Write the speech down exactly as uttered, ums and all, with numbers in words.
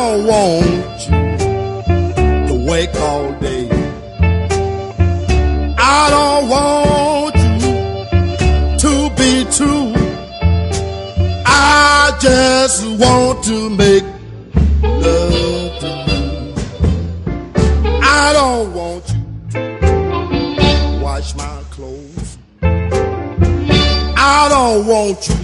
don't want you to wake all day. I don't want you to be true. I just want to make love to you. I don't want you to wash my clothes. I don't want you